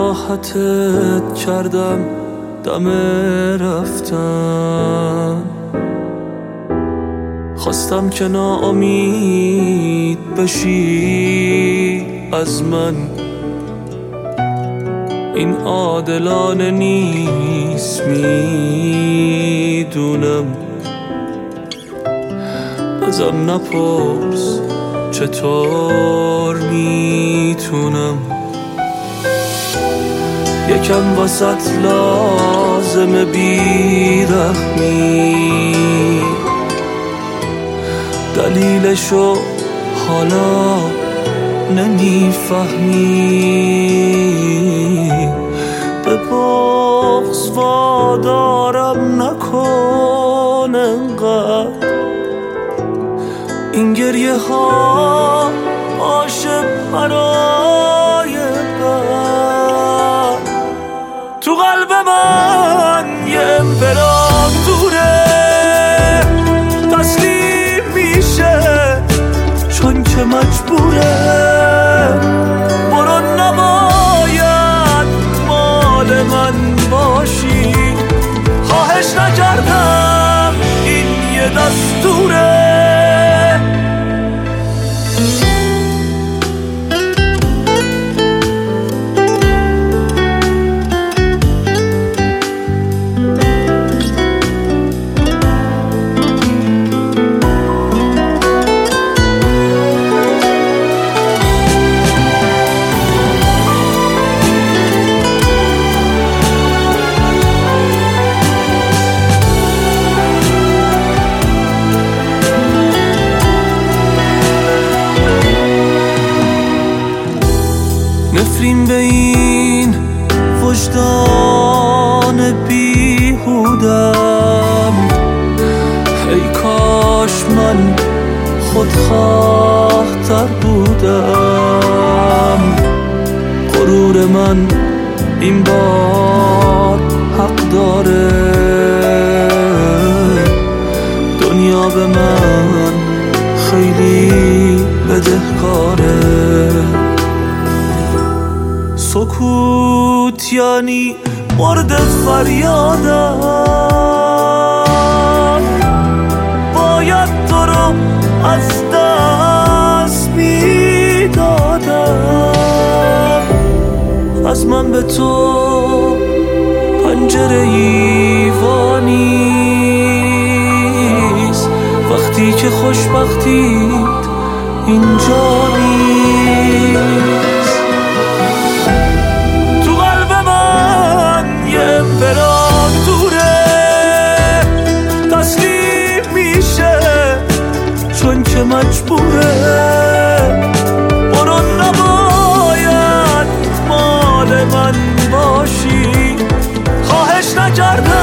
ناراحتت کردم دم رفتن، خواستم که ناامید بشی از من. این عادلانه نیست میدونم، ازم نپرس چطور میتونم. یکم واسط لازمه بیرحمی، دلیلشو حالا نمیفهمی. به بغض وادارم نکن انقدر، این گریه ها باشه برای بعد. تو قلب من یه امپراتوره تسلیم میشه چون که مجبوره. برو نباید مال من باشی، خواهش نکردم این یه دستوره. نفرین به این وجدان بیهودم، ای کاش من خودخواه تر بودم. غرور من این بار حق داره، دنیا به من خیلی بدهکاره. سکوت یعنی مورد فریادم، باید تو رو از دست میدادم. از من به تو پنجره ایوانیست وقتی که خوشبختیت اینجا نیست. امپراتوره تسلیم میشه چون که مجبوره. برو نباید مال من باشی، خواهش نکردم